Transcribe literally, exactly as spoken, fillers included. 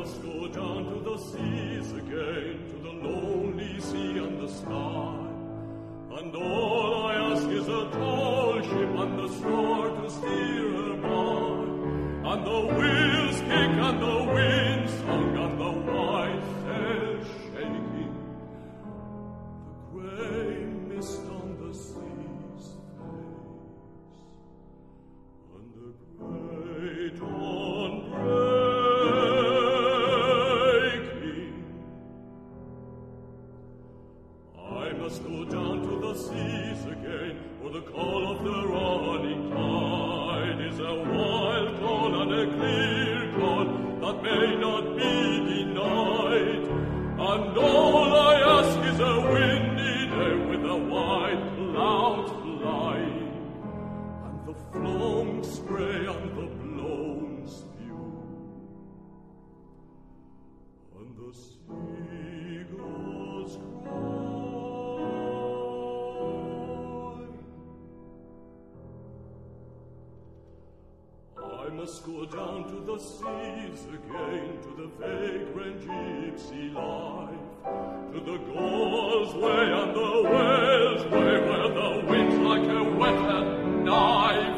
must go down to the seas again, to the lonely sea and the sky. And all I ask is a tall ship and the star to steer her by. And the wheels kick and the wind song and the white sail shaking. The grey mist on the sea's face. And the grey dawn breaking. I must go down to the seas again, for the call of the running tide is a wild call and a clear call that may not be denied. And all I ask is a windy day with a white cloud flying, and the flowing spray and the blown spew, and the seagulls cry. I must go down to the seas again, to the vagrant gypsy life, to the Galls way and the Wales way, where the wind's like a whetted knife.